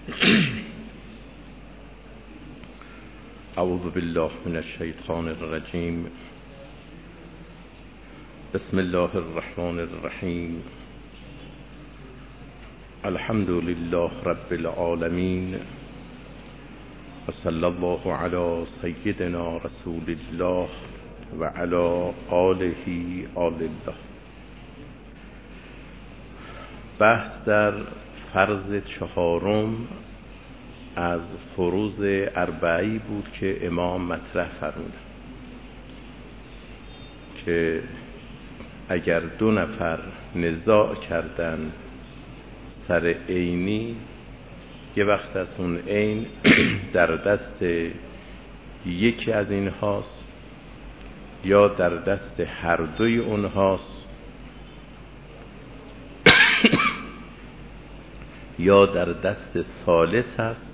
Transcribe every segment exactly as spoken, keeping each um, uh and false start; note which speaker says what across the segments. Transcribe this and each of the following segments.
Speaker 1: اعوذ بالله من الشیطان الرجیم. بسم الله الرحمن الرحیم. الحمد لله رب العالمین و صلی الله علی سیدنا رسول الله و علی آله آل الله. بحث در فرض چهارم از فروض اربعی بود که امام مطرح فرمودند که اگر دو نفر نزاع کردن سر عینی، یه وقت از اون عین در دست یکی از این هاست یا در دست هر دوی اونهاست یا در دست ثالث هست،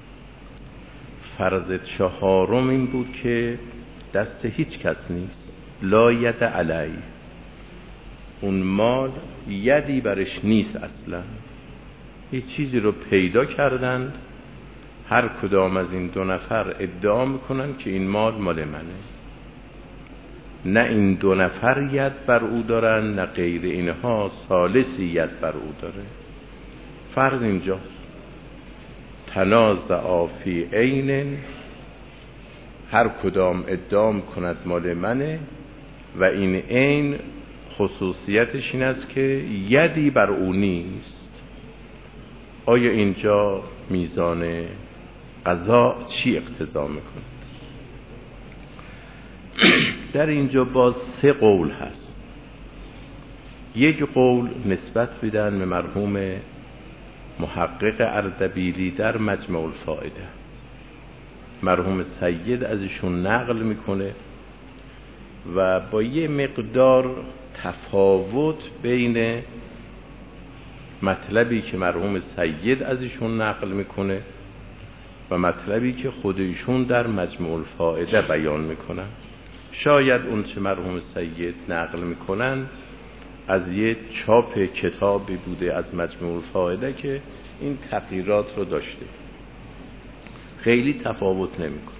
Speaker 1: فرض چهارم این بود که دست هیچ کس نیست، لا ید علی، اون مال یدی برش نیست اصلا. یه چیزی رو پیدا کردند، هر کدام از این دو نفر ادعا میکنن که این مال مال منه. نه این دو نفر ید بر او دارن، نه غیر اینها ثالثی ید بر او داره. فرض اینجاست تنازع فی عین، هر کدام ادعا میکند مال منه و این عین خصوصیتش این است که یدی بر او نیست. آیا اینجا میزان قضا چی اقتضا میکنه؟ در اینجا باز سه قول هست. یک قول نسبت بدن به مرحوم محقق اردبیلی در مجمع الفائده، مرحوم سید ازشون نقل میکنه و با یه مقدار تفاوت بین مطلبی که مرحوم سید ازشون نقل میکنه و مطلبی که خودشون در مجمع الفائده بیان میکنن. شاید اون چه مرحوم سید نقل میکنن از یه چاپ کتابی بوده از مجموع الفائده که این تغییرات رو داشته، خیلی تفاوت نمیکنه.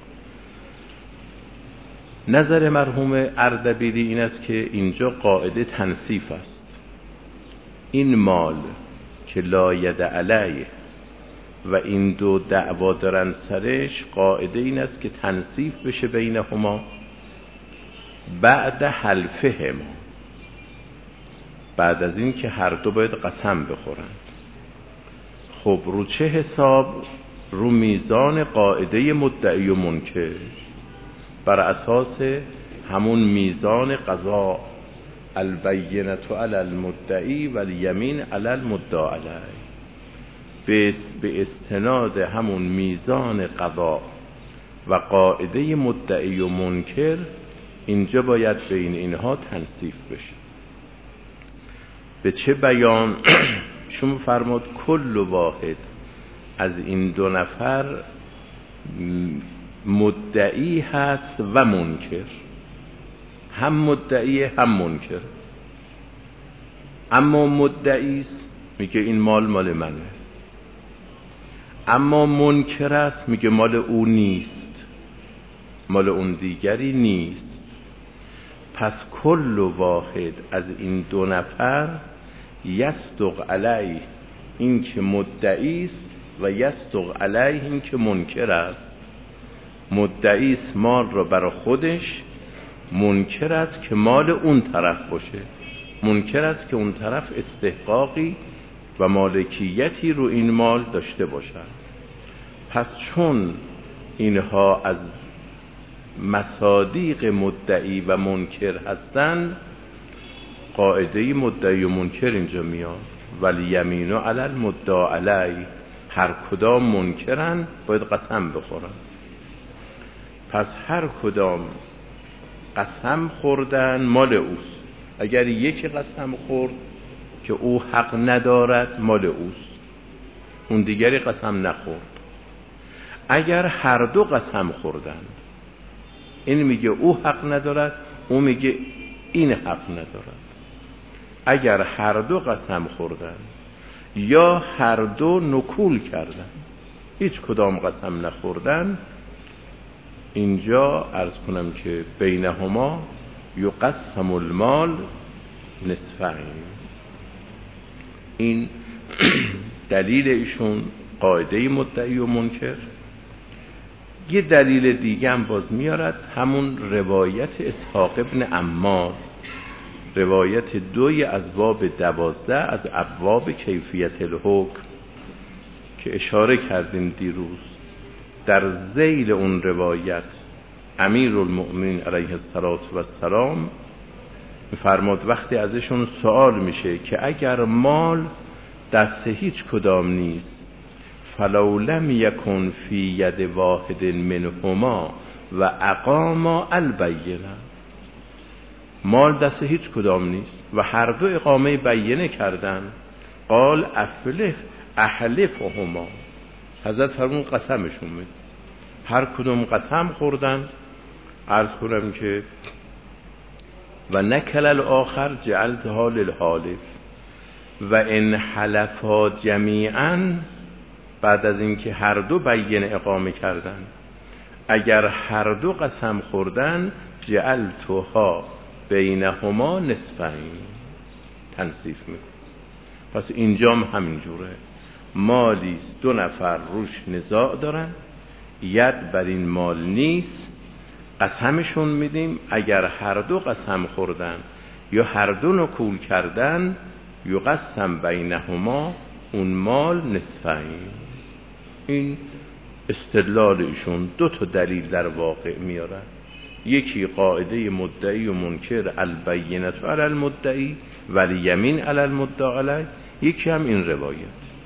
Speaker 1: نظر مرحوم اردبیلی این است که اینجا قاعده تنصیف است. این مال که لا ید علیه و این دو دعوا دارن سرش، قاعده این است که تنصیف بشه بینهما بعد حلفهما، بعد از این که هر دو باید قسم بخورن. خب رو چه حساب؟ رو میزان قاعده مدعی و منکر، بر اساس همون میزان قضا، البینة علی المدعی و الیمین علی المدعی علیه، به استناد همون میزان قضا و قاعده مدعی و منکر اینجا باید بین اینها تنصیف بشه. به چه بیان؟ شما فرمود کل واحد از این دو نفر مدعی هست و منکر، هم مدعی هم منکر. اما مدعی است میگه این مال مال منه، اما منکر است میگه مال او نیست، مال اون دیگری نیست. پس کل واحد از این دو نفر یصدق علیه این که مدعی است و یصدق علیه این که منکر است. مدعی است مال را برای خودش، منکر است که مال اون طرف باشه، منکر است که اون طرف استحقاقی و مالکیتی رو این مال داشته باشد. پس چون اینها از مصادیق مدعی و منکر هستند، قاعده مدعی و منکر اینجا میاد، ولی یمین علی المدعی علی، هر کدام منکرن باید قسم بخورن. پس هر کدام قسم خوردن مال اوست. اگر یکی قسم خورد که او حق ندارد، مال اوست، اون دیگری قسم نخورد. اگر هر دو قسم خوردن، این میگه او حق ندارد، او میگه این حق ندارد. اگر هر دو قسم خوردن یا هر دو نکول کردن، هیچ کدام قسم نخوردن، اینجا عرض کنم که بینهما یقسم المال نصفین. این دلیل ایشون قاعده مدعی و منکر. یه دلیل دیگه هم باز میارد، همون روایت اسحاق ابن عمار، روایت دوی از باب دوازده از ابواب کیفیت الحکم که اشاره کردیم دیروز. در ذیل اون روایت امیرالمؤمنین علیه السلام فرمود وقتی ازشون سوال میشه که اگر مال دست هیچ کدام نیست، فلو لم یکن فی ید واحد منهما و اقاما البینه، مال دست هیچ کدام نیست و هر دو اقامه بینه کردن، قال افلح احلفهما، حضرت فرمون قسمشون میده، هر کدوم قسم خوردن. عرض کنم که و نکل الاخر جعلتها للحالف و ان حلفا جمیعا، بعد از اینکه هر دو بینه اقامه کردن، اگر هر دو قسم خوردن جعلتها بینهما نصفین، تنصیف میکنه. پس اینجام همین جوره، مالیست دو نفر روش نزاع دارن، ید بر این مال نیست، قسمشون میدیم، اگر هر دو قسم خوردن یا هر دو نکول کردن یقسم بینهما، اون مال نصفین. این استدلال ایشون دو تا دلیل در واقع میارن، یکی قاعده مدعی و منکر البینة علی المدعی والیمین علی المدعی علیه، یکی هم این روایت.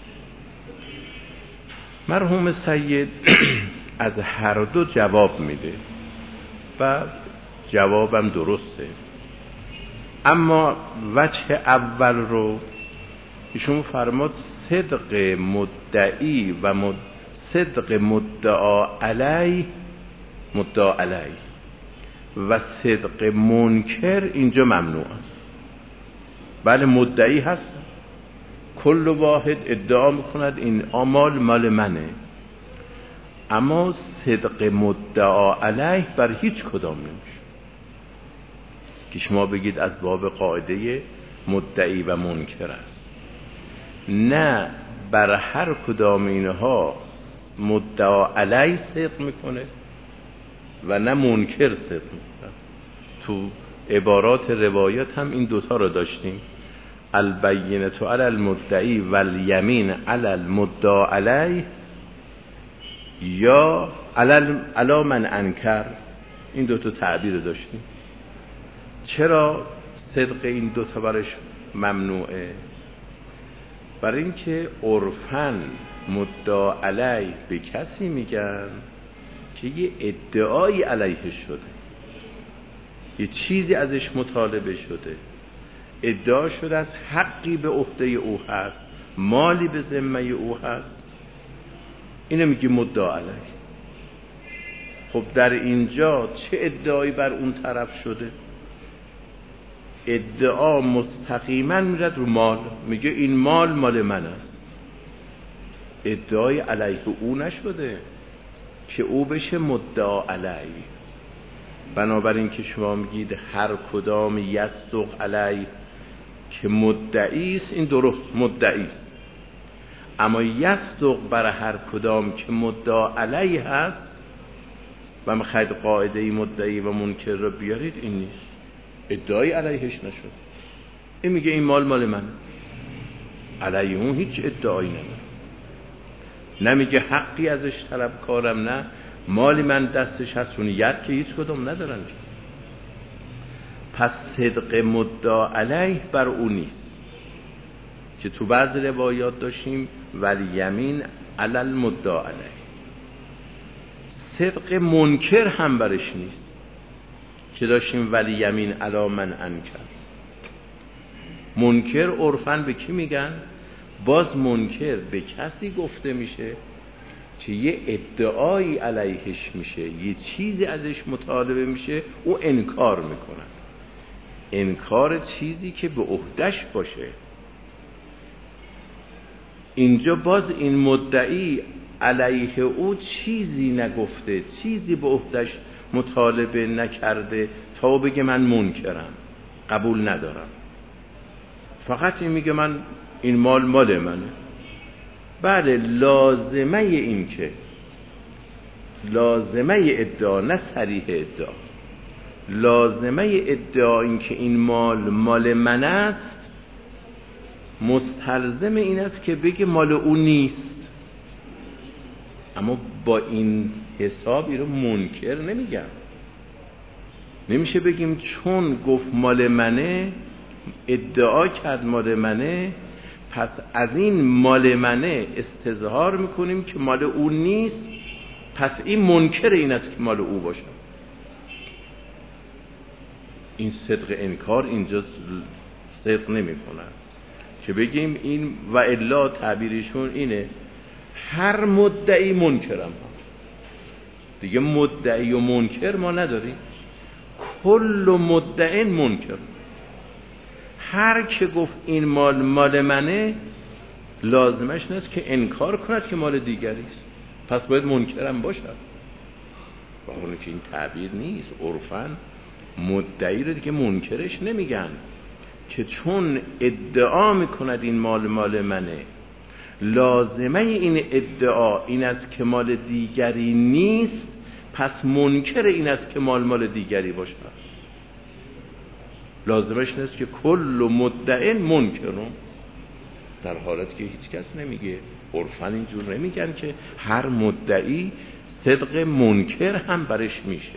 Speaker 1: مرحوم سید از هر دو جواب میده و جوابم درسته، اما وجه اول رو ایشون فرمود صدق مدعی و مد... صدق مدعا علی مدعا علی و صدق منکر اینجا ممنوع است. بله مدعی هست، کل واحد ادعا میکند این مال مال منه، اما صدق مدعا علیه بر هیچ کدام نمیشه که شما بگید از باب قاعده مدعی و منکر است. نه، بر هر کدام اینها مدعا علیه صدق میکنه و نه منکر صدق میکنه. تو عبارات روایات هم این دوتا رو داشتیم، البینة علی المدعی والیمین علی المدعا علیه یا علی من انکر، این دوتا تعبیر داشتیم. چرا صدق این دوتا برش ممنوعه؟ برای اینکه عرفاً مدعا علیه به کسی میگن که یه ادعایی علیه شده، یه چیزی ازش مطالبه شده، ادعا شده از حقی به عهده او هست، مالی به ذمه او هست، اینو میگه مدعا علیه. خب در اینجا چه ادعایی بر اون طرف شده؟ ادعا مستقیما میرد رو مال، میگه این مال مال من است، ادعای علیه او نشده که او بشه مدعا علیه. بنابراین که شما میگید هر کدام یصدق علیه که مدعی است، این درست مدعی است، اما یصدق برای هر کدام که مدعا علیه هست و میخواید قاعده مدعی و منکر رو بیارید، این نیست، ادعای علیهش نشد. این میگه این مال مال من، علیه اون هیچ ادعایی نمیده، نمیگه حقی ازش طلب کارم، نه مالی من دستش هست، اون ید که هیچ کدوم ندارن. پس صدق مدعا علیه بر اون نیست که تو بعض روایات داشتیم والیمین علی المدعا علیه. صدق منکر هم برش نیست که داشتیم والیمین علی من انکر. منکر عرفاً به کی میگن؟ باز منکر به کسی گفته میشه که یه ادعایی علیهش میشه، یه چیزی ازش مطالبه میشه، او انکار میکنه، انکار چیزی که به عهدهش باشه. اینجا باز این مدعی علیه او چیزی نگفته، چیزی به عهدش مطالبه نکرده تا بگه من منکرم، قبول ندارم. فقط این میگه من این مال مال منه. بله، لازمه این که لازمه ادعا، نه صریح ادعا، لازمه ادعا این که این مال مال من است مستلزم این است که بگه مال او نیست. اما با این حساب این رو منکر نمیگم. نمیشه بگیم چون گفت مال منه، ادعا کرد مال منه، پس از این مال منه استظهار میکنیم که مال او نیست، پس این منکر این است که مال او باشه. این صدق انکار اینجا صدق نمی کند که بگیم این و الا تعبیرشون اینه هر مدعی منکرم هست. دیگه مدعی و منکر ما نداریم، کل مدعی منکر. هر که گفت این مال مال منه لازمش نیست که انکار کند که مال دیگری است، پس باید منکرم باشد. با اونه که این تعبیر نیست. عرفاً مدعی رو دیگه منکرش نمیگن که چون ادعا میکند این مال مال منه، لازمه این ادعا این است که مال دیگری نیست، پس منکر این است که مال مال دیگری باشد. لازمش نیست که کل مدعی منکرون، در حالت که هیچ کس نمیگه. عرفاً اینجور نمیگن که هر مدعی صدق منکر هم برش میشه.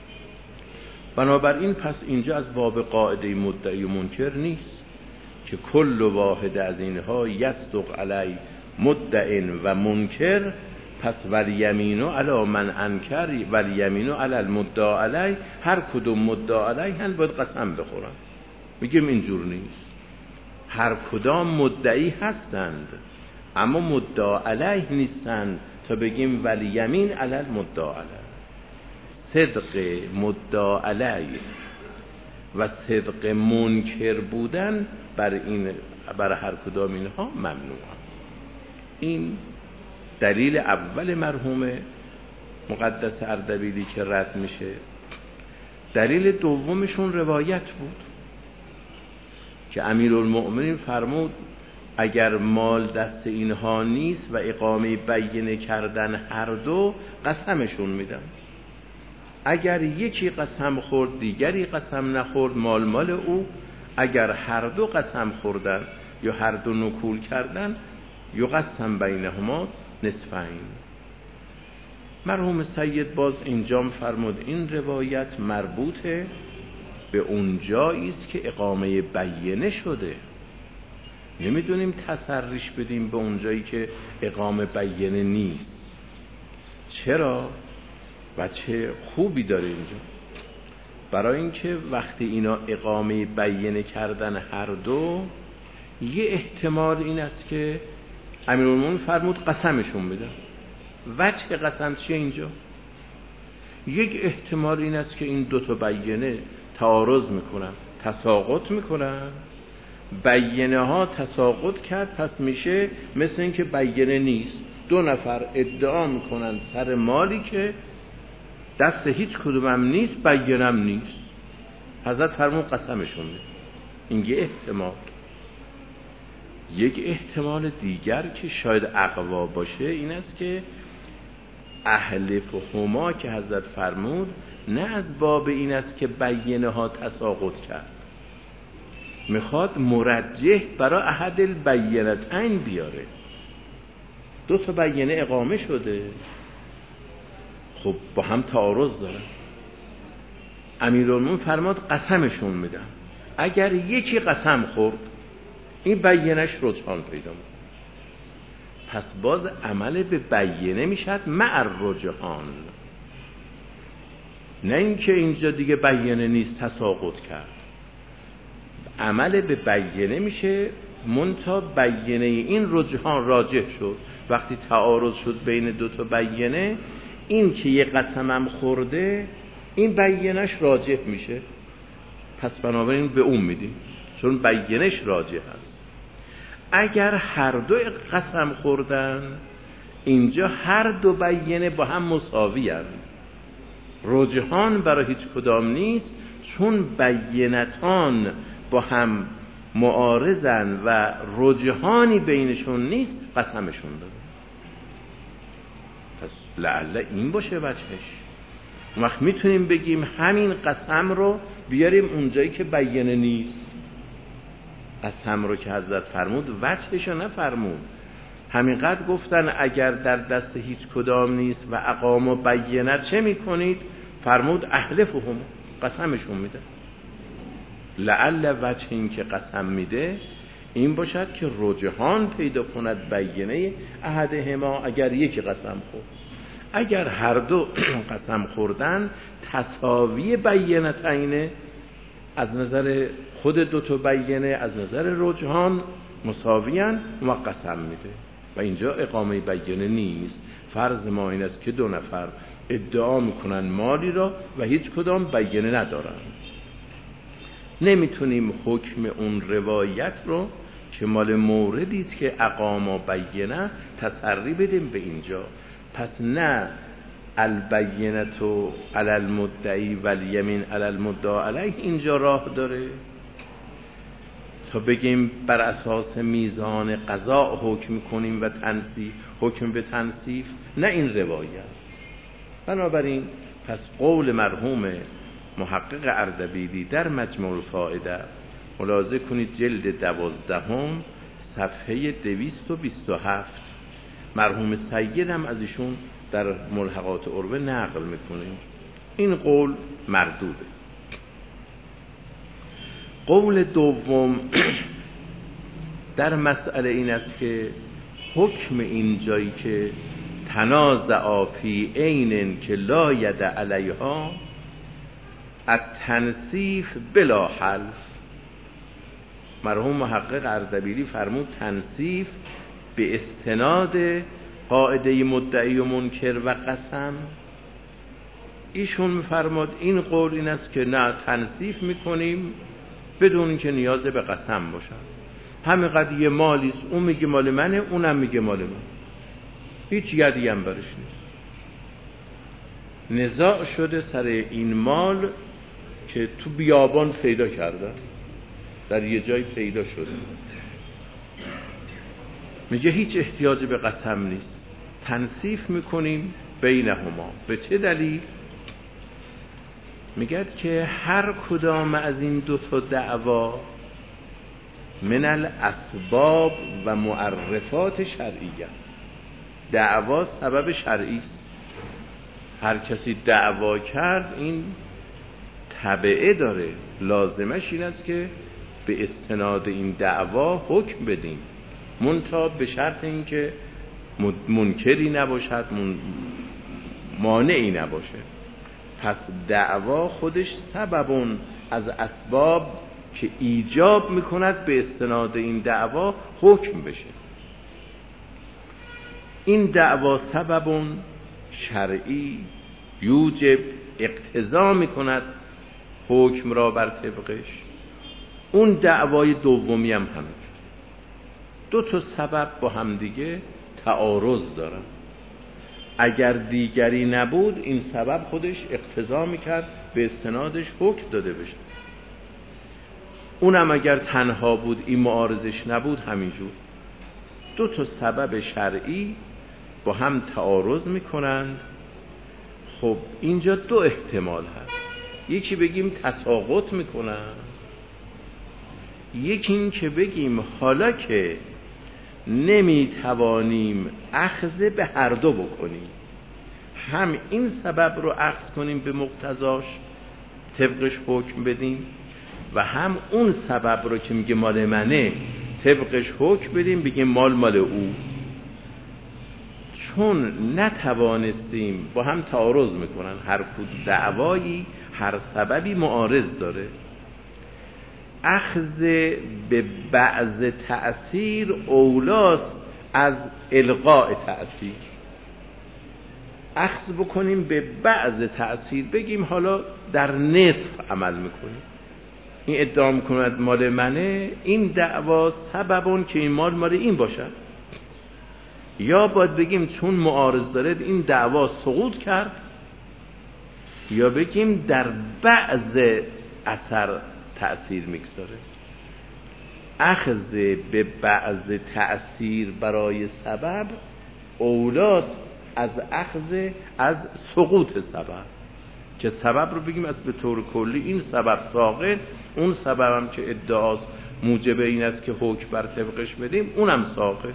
Speaker 1: بنابراین پس اینجا از باب قاعده مدعی و منکر نیست که کل واحد از اینها یصدق علی مدع و منکر، پس والیمینو علی من انکر والیمینو علی المدعا علی، هر کدوم مدعا علی هم باید قسم بخورن. میگیم اینجور نیست. هر کدام مدعی هستند اما مدعا علیه نیستند تا بگیم والیمین علی المدعا علی. صدق مدعا علیه و صدق منکر بودن بر این بر هر کدام اینها ممنوع است. این دلیل اول مرحوم مقدس اردبیلی که رد میشه. دلیل دومشون روایت بود که امیرالمؤمنین فرمود اگر مال دست اینها نیست و اقامه بینه کردن هر دو، قسمشون میدم. اگر یکی قسم خورد دیگری قسم نخورد، مال مال او. اگر هر دو قسم خوردن یا هر دو نکول کردن، یقسم بینهما نصفین. مرحوم سید باز اینجام فرمود این روایت مربوطه به اون جایی است که اقامه بینه شده. نمیدونیم تسریش بدیم به اون جایی که اقامه بینه نیست. چرا؟ و چه خوبی داره اینجا. برای اینکه وقتی اینا اقامه بینه کردن هر دو، یه احتمال این است که امیرالمومنین فرمود قسمشون بدن. وجه قسم چیه اینجا؟ یک احتمال این است که این دو تا بینه تعارض میکنن، تساقط میکنن. بینه ها تساقط کرد، پس میشه مثل این که بینه نیست. دو نفر ادعا میکنن سر مالی که دست هیچ کدومم نیست، بینم نیست. حضرت فرمود قسمشون میده. این یه احتمال. یک احتمال دیگر که شاید اقوا باشه این است که اهل فهما که حضرت فرمود نه از باب این است که بینه ها تساقط کرد، میخواد مرجح برای احد البینتین بیاره. دو تا بینه اقامه شده، خب با هم تعارض دارن. امیرالمومنین فرمود قسمشون میدم. اگر یکی قسم خورد، این بینش رجحان پیدا میکنه. پس باز عمل به بینه میشد مع الرجحان، نه اینکه اینجا دیگه بینه نیست تساقط کرد. عمل به بینه میشه منتها بینه این رجحان راجح شد. وقتی تعارض شد بین دو تا بینه، این که یه قسمم خورده این بینش راجح میشه، پس بنابراین به اون میدیم چون بینش راجح هست. اگر هر دو قسم خوردن، اینجا هر دو بیینه با هم مساوی هستند، رجحان برای هیچ کدام نیست، چون بیینتان با هم معارضن و رجحانی بینشون نیست، قسمشون داده. پس لعل این باشه وجهش. وقت میتونیم بگیم همین قسم رو بیاریم اونجایی که بیینه نیست. قسم رو که حضرت فرمود وجهش رو نفرمود، همینقدر گفتن اگر در دست هیچ کدام نیست و اقام و بیینه چه میکنید؟ فرمود احلفهم، قسمشون میده. لعل وجه این که قسم میده این باشد که رجحان پیدا کند بیینه احدهما اگر یکی قسم خورد. اگر هر دو قسم خوردن تساوی بیینتین، از نظر خود دو تا بیینه از نظر رجحان مساویان و قسم میده و اینجا اقامه بیینه نیست. فرض ما این است که دو نفر ادعا میکنن مالی را و هیچ کدام بیینه ندارن، نمیتونیم حکم اون روایت رو که مال موردی است که اقام و بیینه تسری بدیم به اینجا. پس نه البینه علی المدعی و الیمین علی المدعی علیه اینجا راه داره تا بگیم بر اساس میزان قضا حکم کنیم و تنصیف حکم به تنصیف، نه این روایت. بنابراین پس قول مرحوم محقق اردبیلی در مجموع الفائده ملاحظه کنید جلد دوازدهم صفحه دویست و بیست و هفت، مرحوم سید هم از ایشون در ملحقات عروه نقل میکنه. این قول مردوده. قول دوم در مسئله این است که حکم این جایی که تنازع فی عین که لا ید علیها التنصیف بلا حلف. مرحوم محقق اردبیلی فرمود تنصیف به استناد قاعده مدعی و منکر و قسم. ایشون میفرماد این قول این است که نه، تنصیف میکنیم بدون که نیاز به قسم باشن. همینقدر یه مالیست، اون میگه مال منه، اونم میگه مال من، هیچ یدی هم برش نیست. نزاع شده سر این مال که تو بیابان پیدا کردن، در یه جای پیدا شده، میگه هیچ احتیاج به قسم نیست، تنصیف میکنیم بینهما. به چه دلیل؟ میگه که هر کدام از این دو تا دعوا من الاسباب و معرفات شرعیه است. دعوا سبب شرعی است. هر کسی دعوا کرد این تبعه داره، لازمش این است که به استناد این دعوا حکم بدیم، منتها به شرط این که منکری نباشد، مانعی نباشه. پس دعوا خودش سببون از اسباب که ایجاب میکند به استناد این دعوا حکم بشه. این دعوا سببون شرعی یوجب اقتضا میکند حکم را بر طبقش. اون دعوای دومی هم همین، دو تا سبب با هم دیگه تعارض دارن. اگر دیگری نبود این سبب خودش اقتضا میکرد به استنادش حکم داده بشه. اونم اگر تنها بود این معارضش نبود همینجور. دو تا سبب شرعی با هم تعارض میکنند. خب اینجا دو احتمال هست، یکی بگیم تساقط میکنن، یکی این که بگیم حالا که نمیتوانیم اخذ به هر دو بکنیم، هم این سبب رو اخذ کنیم به مقتضاش طبقش حکم بدیم و هم اون سبب رو که میگه مال منه طبقش حکم بدیم بگیم مال مال او. چون نتوانستیم با هم تعارض میکنن، هر کدوم دعوایی هر سببی معارض داره. اخذ به بعض تأثیر اولاست از القاء تأثیر. اخذ بکنیم به بعض تأثیر، بگیم حالا در نصف عمل میکنیم، این ادعا میکند مال منه، این دعوا سببون که این مال مال این باشد، یا باید بگیم چون معارض داره این دعوا سقوط کرد، یا بگیم در بعض اثر تأثیر میگذاره. اخذ به بعض تأثیر برای سبب اولاست از اخذ از سقوط سبب، که سبب رو بگیم از به طور کلی این سبب ساقط، اون سبب هم که ادعاست موجب این است که حکم بر طبقش بدیم اونم ساقط.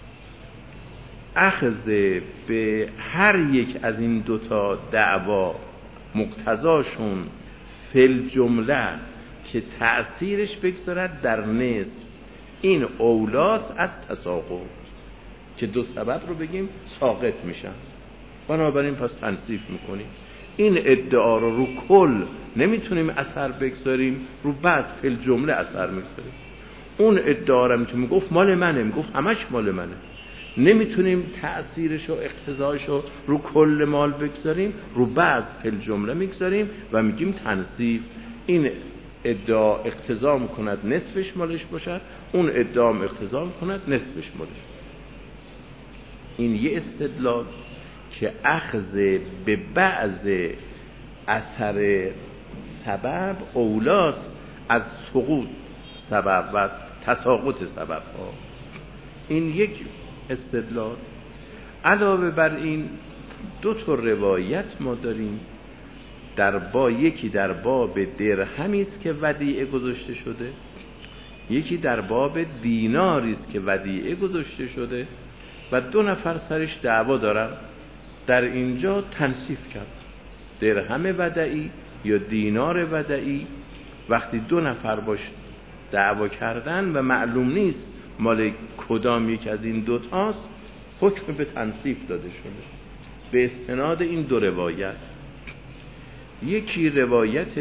Speaker 1: اخذ به هر یک از این دوتا دعوا مقتضاشون فل جمله که تأثیرش بگذارد در نصف، این اولاست از تساقط، که دو سبب رو بگیم ساقط میشن. بنابراین پس تنصیف میکنیم این ادعا رو رو کل نمیتونیم اثر بگذاریم، رو بعض فل جمله اثر میگذاریم. اون ادعا رو میتونیم گفت مال منه، میگفت همش مال منه، نمیتونیم تأثیرش و اقتضاش رو رو کل مال بگذاریم، رو بعض فل جمله میگذاریم و میگیم تنصیف. این ادعا اقتضا میکند نصفش مالش باشد، اون ادعا اقتضا میکند نصفش مالش. این یه استدلال که اخذ به بعض اثر سبب اولاست از سقوط سبب و تساقط سبب ها. این یک استدلال. علاوه بر این دو تا روایت ما داریم در با یکی در باب درهمی است که ودیعه گذاشته شده، یکی در باب دیناری است که ودیعه گذاشته شده و دو نفر سرش دعوا دارن. در اینجا تنصیف کرد درهم ودعی یا دینار ودعی، وقتی دو نفر باش دعوا کردن و معلوم نیست مال کدام یک از این دوتاست، حکم به تنصیف داده شده به استناد این دو روایت. یکی روایت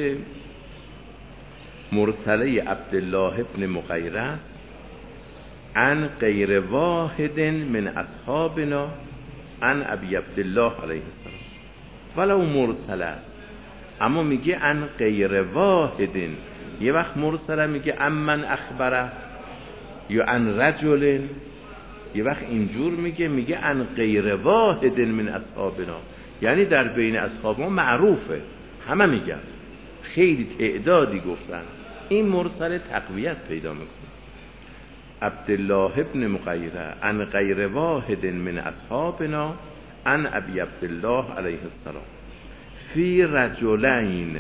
Speaker 1: مرسله عبدالله ابن مغیره است عن غیر واحد من اصحابنا عن ابی عبدالله علیه السلام، ولو مرسله است اما میگه عن غیر واحد. یه وقت مرسله میگه عن من اخبره یا عن رجل، یه وقت اینجور میگه میگه عن غیر واحد من اصحابنا، یعنی در بین اصحاب ما معروفه، همه میگن، خیلی تعدادی گفتن. این مرسل تقویت پیدا میکنه. عبدالله ابن مغیره عن غیر واحد من اصحابنا عن ابی عبدالله علیه السلام فی رجلین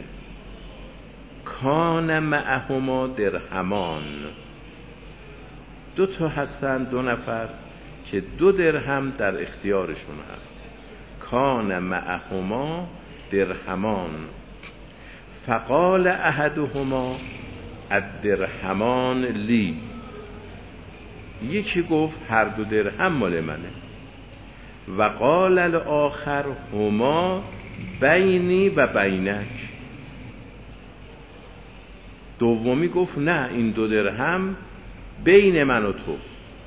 Speaker 1: کان معهما درهمان. دو تا هستن، دو نفر که دو درهم در اختیارشون هست. کان معهما درهمان فقال احدهما الدرهمان لی، یکی گفت هر دو درهم مال منه. و قال الاخر هما بینی و بینک، دومی گفت نه این دو درهم بین من و تو.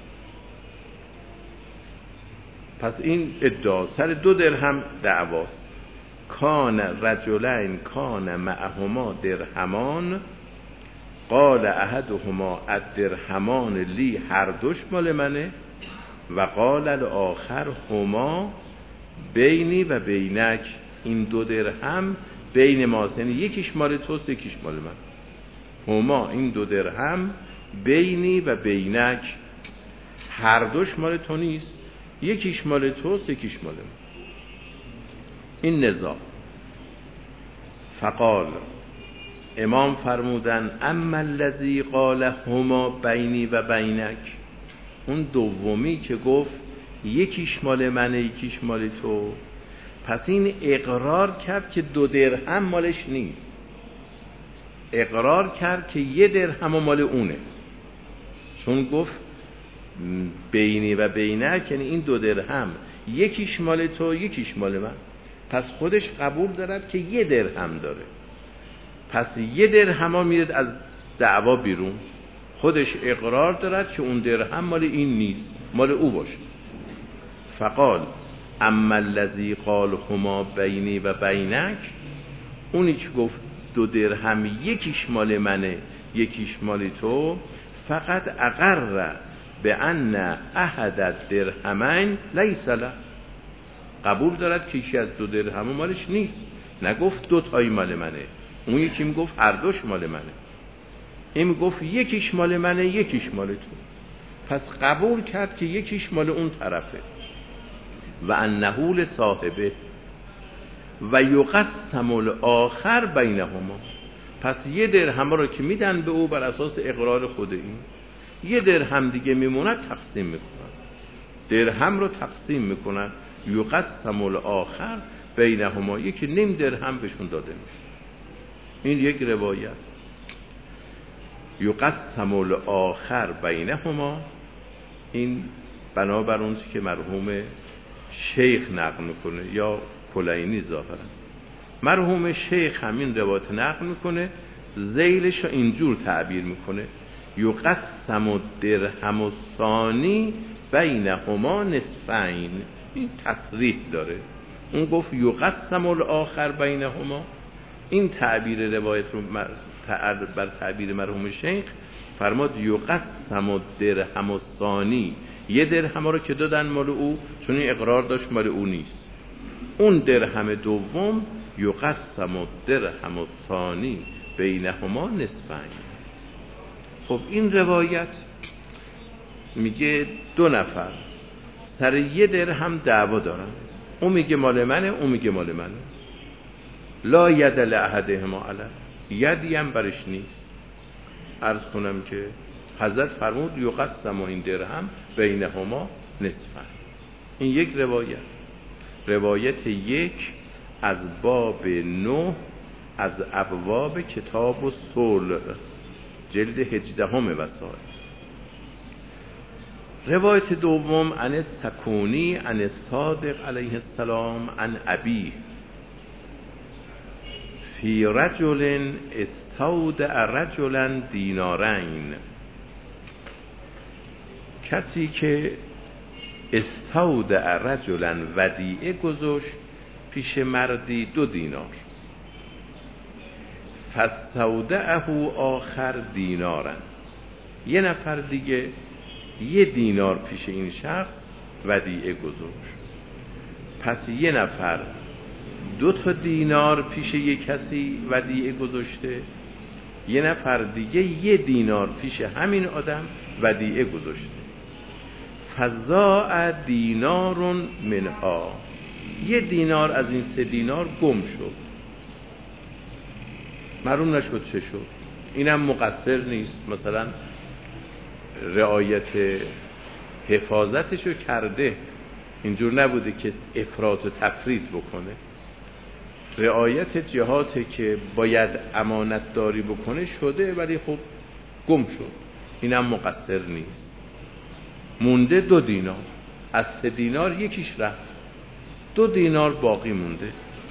Speaker 1: پس این ادعا سر دو درهم دعواست. کان رجلین کان معهما درهمان قال احدهما الدرهمان لی، هر دوش مال منه. و قال الاخر هما بینی و بینک، این دو درهم بین ماست، یعنی یکیش مال توست یکیش مال من. هما این دو درهم بینی و بینک، هر دوش مال تو نیست، یکیش مال توست یکیش مال من. این نزاع. فقال، امام فرمودن اما الذی قال هما بینی و بینک، اون دومی که گفت یکیش مال منه یکیش مال تو، پس این اقرار کرد که دو درهم مالش نیست، اقرار کرد که یه درهم مال اونه، چون گفت بینی و بینک یعنی این دو درهم یکیش مال تو یکیش مال من، پس خودش قبول دارد که یه درهم داره، پس یه درهم میاد از دعوا بیرون، خودش اقرار دارد که اون درهم مال این نیست، مال او باشه. فقال اما الذی قال هما بینی و بینک، اونی که گفت دو درهم یکیش مال منه یکیش مال تو، فقط اقر به ان احد درهمین لیس له، قبول دارد که یکی از دو درهم مالش نیست، نگفت دو تایی مال منه، اون یکی میگفت هر دوش مال منه، این میگفت یکیش مال منه یکیش مال تو، پس قبول کرد که یکیش مال اون طرفه. و انه لصاحبه و یقسم الاخر بینهما، پس یه درهم رو که میدن به او بر اساس اقرار خود این، یه درهم دیگه میمونه تقسیم میکنن، درهم رو تقسیم میکنن، یقسم الاخر بینهما، یکی نیم درهم بهشون داده میشه. این یک روایت. یقسم الاخر بینهما، این بنابر اون که مرحوم شیخ نقل میکنه یا کلینی ظاهرا، مرحوم شیخ همین روایت نقل میکنه، ذیلش رو اینجور تعبیر میکنه یقسم الدرهم الثانی بینهما نصفین، این تصریح داره، اون گفت یقسم الاخر بینهما، این تعبیر روایت رو بر تعبیر مرحوم شیخ فرماد یقسم الدرهم الثانی، یه درهم رو که دادن مال او چون این اقرار داشت مال او نیست، اون درهم دوم یقسم الدرهم الثانی بینهما نصفین. خب این روایت میگه دو نفر سر یه درهم دعوا دارن، اون میگه مال منه اون میگه مال منه، لا ید لاحدهما علی، یدی هم برش نیست. عرض کنم که حضرت فرمود یقسم این درهم بینهما نصفین. این یک روایت. روایت یک از باب نه از ابواب کتاب الصلح جلد هجدهم وسائل. روایت دوم عن سکونی عن الصادق علیه السلام عن ابیه فی رجل استودع رجلا دینارین، کسی که استودع رجلا ودیعه گذاشت پیش مردی دو دینار، فاستودعه آخر دینارن، یه نفر دیگه یه دینار پیش این شخص ودیعه گذاشت، پس یه نفر دو تا دینار پیش یه کسی ودیعه گذاشته، یه نفر دیگه یه دینار پیش همین آدم ودیعه گذاشته، فضاع دینارون منها، یه دینار از این سه دینار گم شد، معلوم نشد چه شد، اینم مقصر نیست، مثلا رعایت حفاظتشو کرده، اینجور نبوده که افراط و تفرید بکنه، رعایت جهاتی که باید امانت داری بکنه شده، ولی خب گم شد، اینم مقصر نیست. مونده دو دینار، از سه دینار یکیش رفت، دو دینار باقی مونده.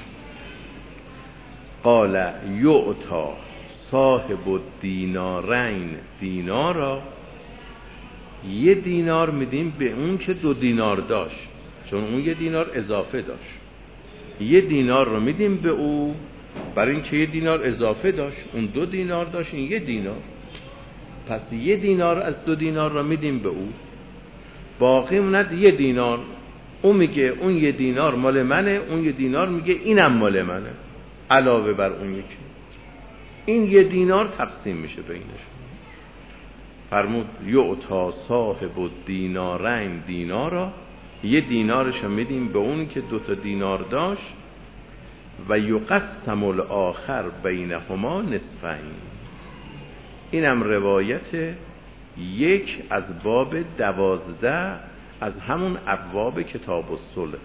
Speaker 1: قال یعطا صاحب الدینارین دینارا، یه دینار میدیم به اون که دو دینار داشت، چون اون یه دینار اضافه داشت، یه دینار رو میدیم به او برای اینکه یه دینار اضافه داشت، اون دو دینار داشت این یه دینار، پس یه دینار از دو دینار رو میدیم به او، باقی موند یه دینار، اون میگه اون یه دینار مال منه، اون یه دینار میگه اینم مال منه علاوه بر اون یکی، این یه دینار تقسیم میشه بینش. فرمود یعطا صاحب الدینارین دینارا، یه دینارشو میدیم به اون که دو تا دینار داشت، و یقسم الاخر بینهما نصفین. اینم روایت یک از باب دوازده از همون ابواب کتاب الصلح.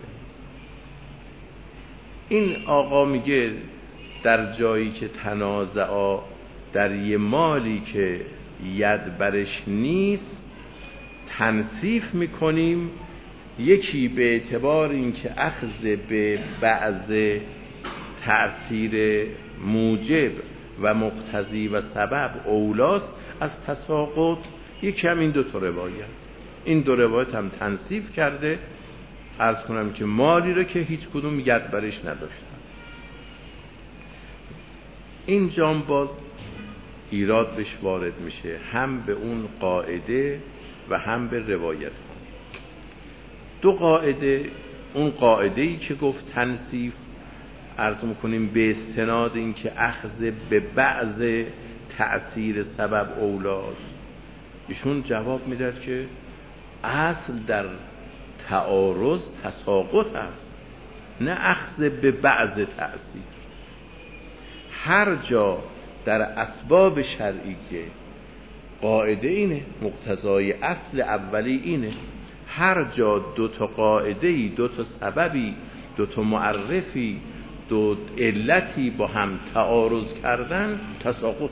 Speaker 1: این آقا میگه در جایی که تنازعا در یه مالی که ید برش نیست تنصیف میکنیم، یکی به اعتبار اینکه اخذ به بعض تأثیر موجب و مقتضی و سبب اولاست از تساقط، یکی هم این دو تا روایت، این دو روایت هم تنصیف کرده. عرض کنم که مالی رو که هیچ کدوم ید برش نداشتن. اینجام باز ایراد بهش وارد میشه، هم به اون قاعده و هم به روایت ها. دو قاعده، اون قاعده‌ای که گفت تنصیف، عرض میکنیم به استناد این که اخذ به بعض تأثیر سبب اولاست، ایشون جواب میداد که اصل در تعارض تساقط است، نه اخذ به بعض تأثیر. هر جا در اسباب شرعیه قاعده اینه، مقتضای اصل اولی اینه، هر جا دو تا قاعده‌ای، دو تا سببی، دو تا معرفی، دو علتی با هم تعارض کردن تساقط.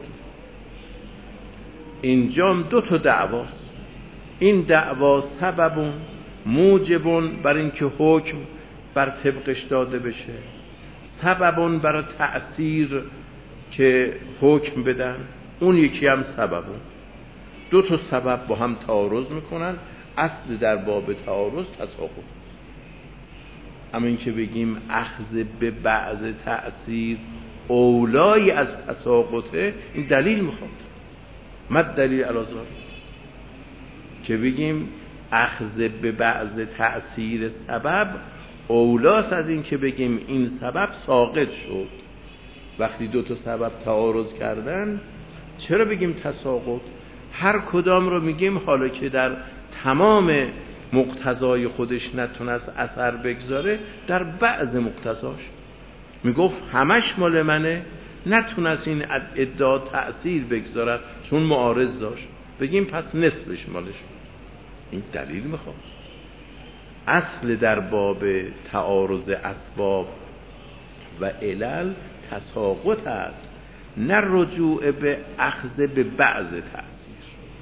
Speaker 1: اینجام دو تا دعواست، این دعوا سببون موجبون بر این که حکم بر طبقش داده بشه، سببون برای تأثیر که حکم بدن، اون یکی هم سببون. دو تا سبب با هم تعارض میکنن، اصل در باب تعارض تساقط. اما این که بگیم اخذ به بعض تأثیر اولای از تساقطه، این دلیل میخواد. مد دلیل الازار که بگیم اخذ به بعض تأثیر سبب اولاست از این که بگیم این سبب ساقط شد. وقتی دو تا سبب تعارض کردن چرا بگیم تساقط؟ هر کدام رو میگیم حالا که در تمام مقتضای خودش نتونست اثر بگذاره، در بعض مقتضاش میگفت همش مال منه، نتونست این ادعا تأثیر بگذارد چون معارض داشت، بگیم پس نصفش مالش. این دلیل میخواد. اصل در باب تعارض اسباب و علل تساقط است، نه رجوع به اخذ به بعض تأثیر.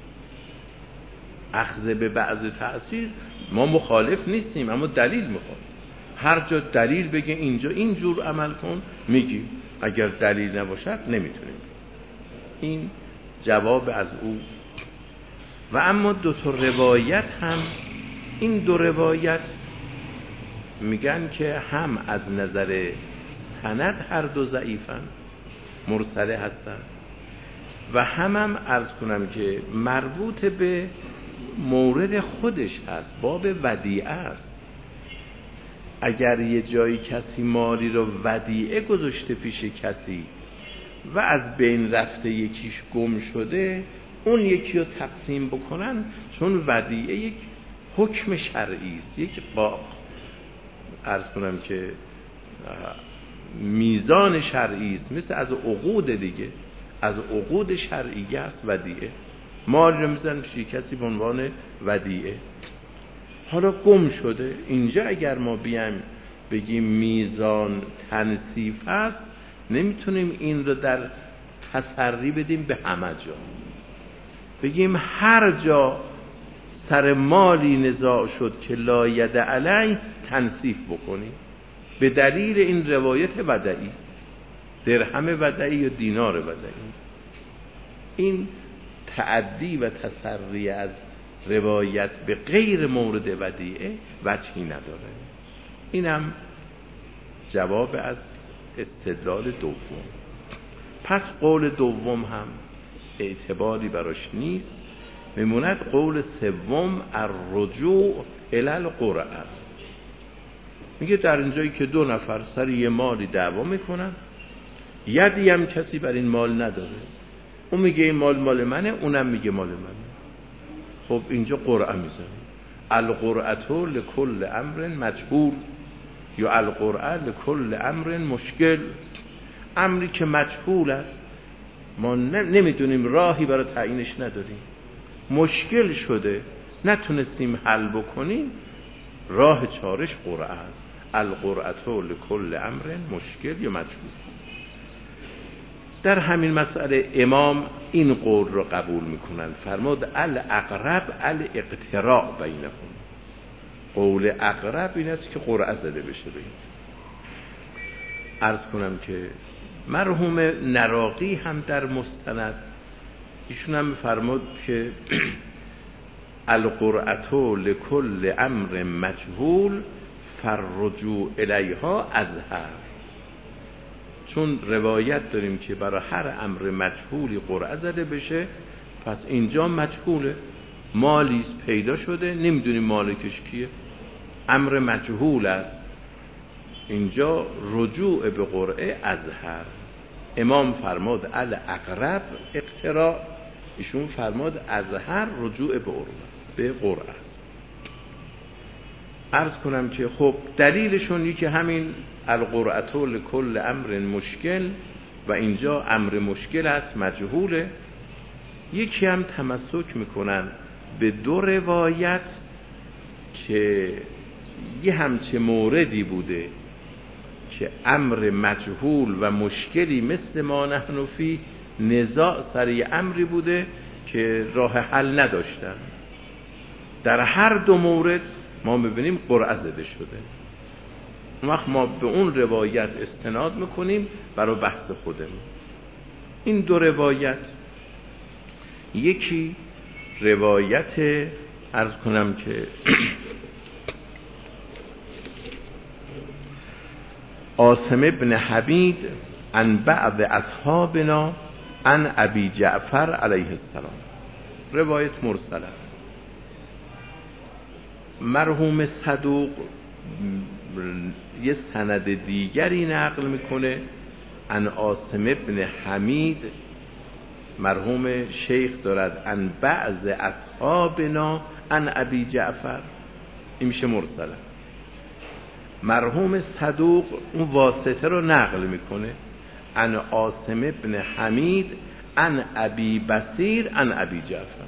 Speaker 1: اخذ به بعض تأثیر ما مخالف نیستیم، اما دلیل میخواد. هر جا دلیل بگه اینجا اینجور عمل کن میگیم، اگر دلیل نباشد نمیتونیم. این جواب از او. و اما دو تا روایت هم، این دو روایت میگن که هم از نظر سند هر دو ضعیفن، مرسله هستن، و هم هم عرض کنم که مربوط به مورد خودش هست، باب ودیعه است. اگر یه جایی کسی مالی رو ودیعه گذاشته پیش کسی و از بین رفته یکیش گم شده، اون یکی رو تقسیم بکنن، چون ودیعه یک حکم شرعی است، یک قاق عرض کنم که میزان شرعی است، مثل از عقود دیگه، از عقود شرعیه است ودیعه. مال رو میزن پیش کسی به عنوان ودیعه، حالا گم شده. اینجا اگر ما بیایم بگیم میزان تنصیف هست، نمیتونیم این رو در تسری بدیم به همه جا، بگیم هر جا سر مالی نزاع شد که لا ید علی تنصیف بکنیم به دلیل این روایت ودعی، درهم ودعی یا دینار ودعی. این تعدی و تسری از روایت به غیر مورد ودیعه وجهی نداره. اینم جواب از استدلال دوم. پس قول دوم هم اعتباری براش نیست، میموند قول سوم الرجوع الی القرعه. میگه در اینجایی که دو نفر سر یه مالی دعوا میکنن، یدی هم کسی بر این مال نداره، اون میگه این مال مال منه، اونم میگه مال منه، خب اینجا قرعه میزنه. القرعه لکل امر مجهول یا القرعه لکل امر مشکل. امری که مجهول است، ما نمیدونیم، راهی برای تعیینش نداریم، مشکل شده نتونستیم حل بکنیم، راه چارش قرعه است. القرعه لکل امر مشکل یا مجهول. در همین مسئله امام این قول رو قبول میکنن، فرمود الاقرب الاقتراع بینهم. قول اقرب این است که قرعه زده بشه بین. عرض کنم که مرحوم نراقی هم در مستند ایشون هم فرمود که القرعه لکل امر مجهول فالرجوع الیها اظهر. چون روایت داریم که برای هر امر مجهولی قرعه زده بشه، پس اینجا مجهوله، مالی پیدا شده نمیدونیم مالکش کیه، امر مجهول است، اینجا رجوع به قرعه ازهر. امام فرماد الاقرب اقتراء، ایشون فرماد ازهر رجوع به قرعه به قرعه است. عرض کنم که خب دلیلشون یکی همین القرعه لکل امر مشکل و اینجا امر مشکل است مجهوله. یکی هم تمسک میکنن به دو روایت که یه همچه موردی بوده که امر مجهول و مشکلی مثل ما نحن فی نزاع سر یه امری بوده که راه حل نداشتن. در هر دو مورد ما میبینیم قرعه زده شده. اون وقت ما به اون روایت استناد میکنیم برای بحث خودمون. این دو روایت، یکی روایت عرض کنم که عاصم ابن حمید عن بعض اصحابنا عن ابی جعفر علیه السلام، روایت مرسل است. مرحوم صدوق یه سند دیگری نقل میکنه عن عاصم ابن حمید، مرحوم شیخ دارد عن بعض اصحابنا عن ابی جعفر، این میشه مرسل. مرحوم صدوق اون واسطه رو نقل میکنه عن عاصم ابن حمید عن ابی بصیر عن ابی جعفر.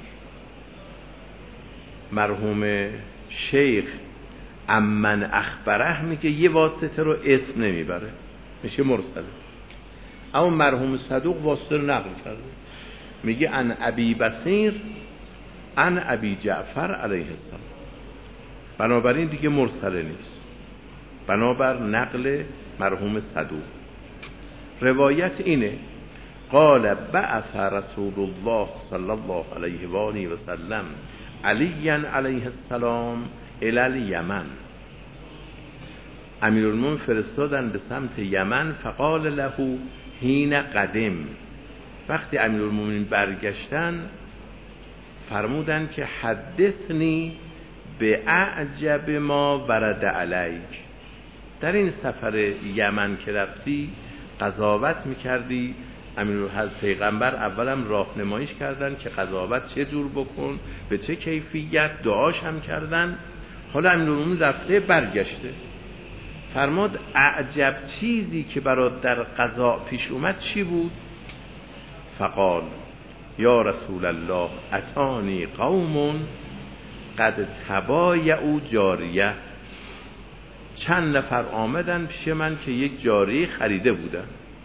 Speaker 1: مرحوم شیخ امن اخبره میگه یه واسطه رو اسم نمیبره، میشه مرسله. اما مرحوم صدوق واسطه رو نقل کرده، میگه عن ابی بصیر عن ابی جعفر علیه السلام، بنابراین دیگه مرسله نیست، بنابر نقل مرحوم صدوق. روایت اینه قال بعث رسول الله صلی الله علیه و آله و سلم علی علیه السلام الی الیمن، امیرالمومنین فرستادن به سمت یمن. فقال له حین قدم، وقتی امیرالمومنین برگشتن فرمودن که حدثنی به اعجب ما ورد علیک، در این سفر یمن که رفتی قضاوت میکردی، امیرالحضرت پیغمبر اولم راهنماییش کردن که قضاوت چه جور بکن، به چه کیفیت، دعاش هم کردن. حالا امیرالمومنین رفته برگشته، فرماد اعجب چیزی که برات در قضا پیش اومد چی بود؟ فقال یا رسول الله اتانی قوم قد تبایعوا جاریه، چند نفر آمدن پیش من که یک جاریه خریده بودن،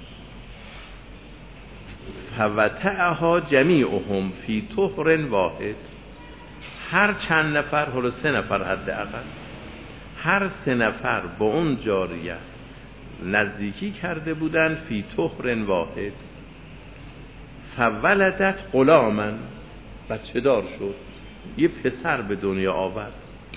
Speaker 1: فوتعها جمیعهم فی طهر واحد، هر چند نفر، حالا سه نفر حداقل، هر سه نفر با اون جاریه نزدیکی کرده بودن فی طهر واحد، فولدت غلاما، بچه دار شد، یه پسر به دنیا آورد.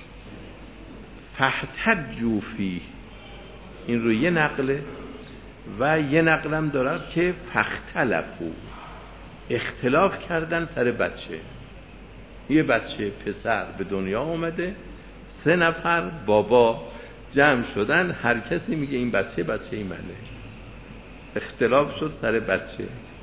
Speaker 1: فاحتجوا فیه، این رو یه نقله و یه نقلم دارد که فاختلفوا، اختلاف کردن سر بچه، یه بچه پسر به دنیا اومده، سه نفر بابا جمع شدن، هر کسی میگه این بچه بچه منه، اختلاف شد سر بچه.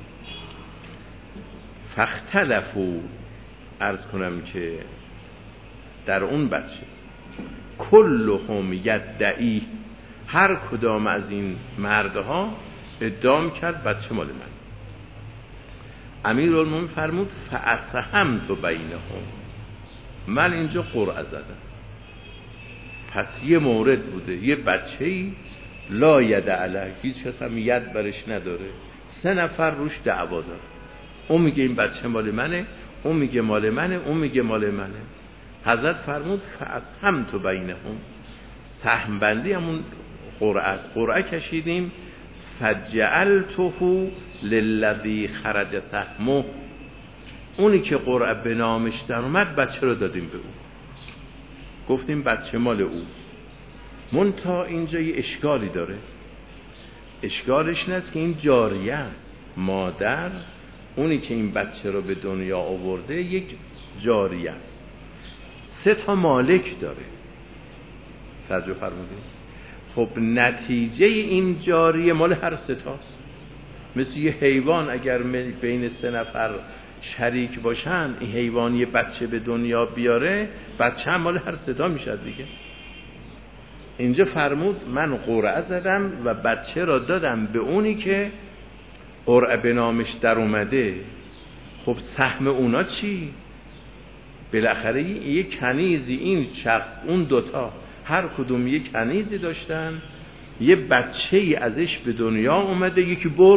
Speaker 1: فاختلفوا، عرض کنم که در اون بچه کلهم یدعی، هر کدام از این مردها ادعا کرد بچه مال من. امیرالمومنین فرمود فاسهمت بینهم، من اینجا قرعه زدم. پس یه مورد بوده، یه بچه‌ای لا ید علیه، هیچ کس هم ید برش نداره، سه نفر روش دعوا داره، اون میگه این بچه مال منه، اون میگه مال منه، اون میگه مال منه. حضرت فرمود فاسهمت بینهم، سهم بندی همون قرعه است، قرعه کشیدیم. فجعلته للذی خرج سهمه، اونی که قرعه به نامش در اومد بچه رو دادیم به او، گفتیم بچه مال او. منتها اینجا یه اشکالی داره، اشکالش این است که این جاریه است. مادر اونی که این بچه رو به دنیا آورده یک جاریه است، سه تا مالک داره. توجه فرمودید؟ خب نتیجه این جاریه مال هر سه تاست. مثل یه حیوان اگر بین سه نفر شریک باشن، این حیوان یه بچه به دنیا بیاره، بچه هم مال هر سه تا میشه دیگه. اینجا فرمود من قرعه زدم و بچه را دادم به اونی که قرعه به نامش در اومده. خب سهم اونا چی؟ بالاخره یک کنیزی، این شخص اون دوتا هر کدوم یک کنیزی داشتن، یه بچه ای ازش به دنیا اومده، یکی برد.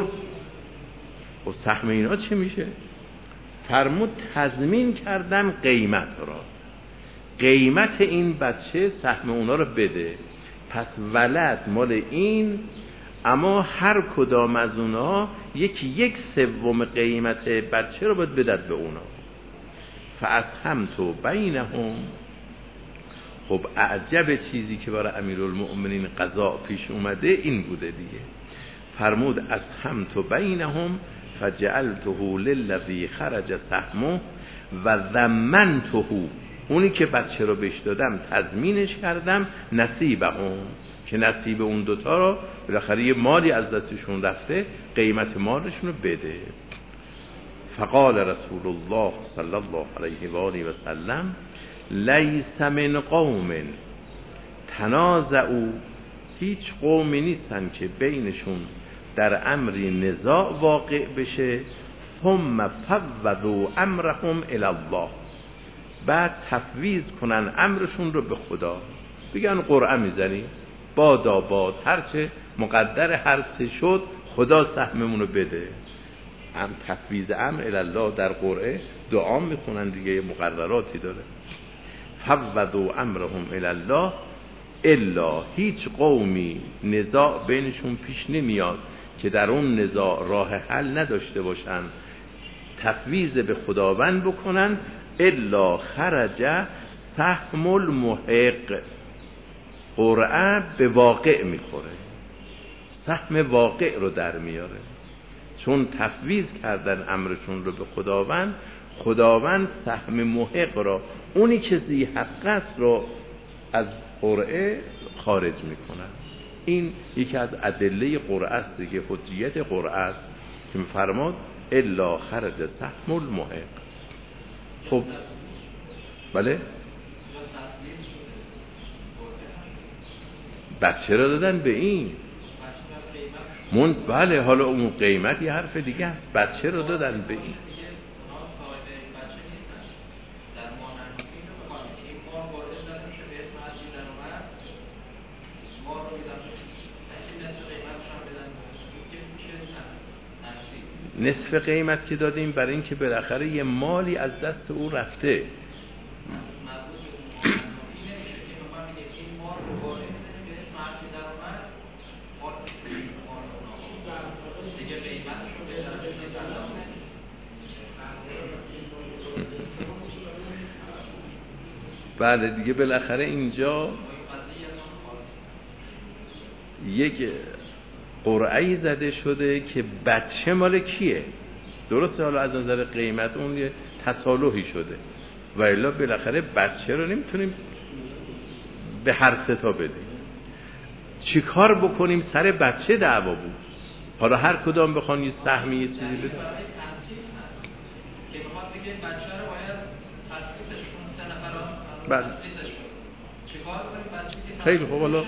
Speaker 1: و سهم اینا چی میشه؟ فرمود تضمین کردم قیمت را، قیمت این بچه سهم اونا رو بده. پس ولد مال این، اما هر کدام از اونا یکی یک سوم قیمت بچه رو باید بدد به اونا. فاسهمت بینهم. خب اعجب چیزی که برای امیرالمؤمنین قضا پیش اومده این بوده دیگه. فرمود اسهمت بینهم فجعلته للذی خرج سهمه و ضمنته، اونی که بچه رو بهش دادم تضمینش کردم نصیبهم، که نصیب اون دوتا رو بالاخره یه مالی از دستشون رفته، قیمت مالشون رو بده. فقال رسول الله صلی الله علیه و آله و سلم لیس من قوم تنازعوا، هیچ قومی نیستن که بینشون در امری نزاع واقع بشه، ثم فوضوا امرهم الی الله، بعد تفویض کنن امرشون رو به خدا، بگن قرعه میزنیم بادا باد، هرچه مقدر هرچه شد خدا سهممون رو بده. هم تفویض امر الی الله در قرعه دعا میخونن دیگه، مقرراتی داره. فوضوا امرهم الی الله، الا هیچ قومی نزاع بینشون پیش نمیاد که در اون نزاع راه حل نداشته باشن، تفویض به خداوند بکنن، الا خرج سهم المحق، قرعه به واقع میخوره، سهم واقع رو در میاره. چون تفویض کردن امرشون رو به خداوند، خداوند سهم محق را، اونی که ذی حق است رو از قرعه خارج میکنن. این یکی از ادله قرعه است دیگه، حجیت قرعه است که میفرماد الا خرج سهم المحق. خب بله، بچه را دادن به این من، بله حالا اون قیمت یه حرف دیگه است، بچه را دادن به این. نصف قیمت که دادیم برای این که بالاخره یه مالی از دست او رفته. بله دیگه بالاخره اینجا یک قرعه‌ای زده شده که بچه مال کیه. درسته حالا از نظر قیمت اون یه تصالحی شده، و الا بالاخره بچه رو نمیتونیم به هر سه تا بدیم. چی کار بکنیم؟ سر بچه دعوا بود. حالا هر کدام بخوان یه سهمی یه چیزی بده، که بخواد بگه بچه رو باید تسلیسش کن، سه نفر هست
Speaker 2: بله
Speaker 1: تسلیسش کن. چی کار کنیم بچه که
Speaker 2: خیلی خوب. حالا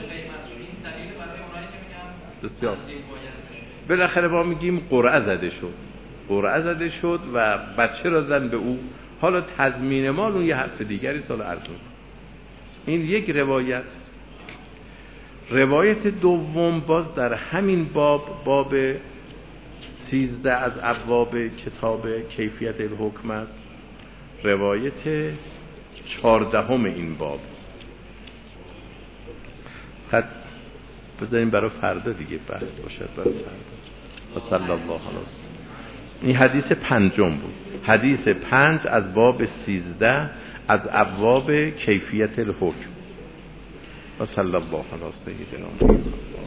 Speaker 2: بسیار
Speaker 1: بالاخره ما میگیم قرعه زده شد، قرعه زده شد و بچه را زدن به او. حالا تضمین مال اون یه حرف دیگری سال عرض می‌کنم. این یک روایت. روایت دوم باز در همین باب، باب سیزده از ابواب کتاب کیفیت الحکم است، روایت چهاردهم این باب. خد بذاریم برای فردا دیگه بحث باشد، برای فردا. صلی الله علیه و این حدیث پنجم بود، حدیث پنج از باب سیزده از ابواب کیفیت الحکم. و صلی الله علیه و سیدنا محمد.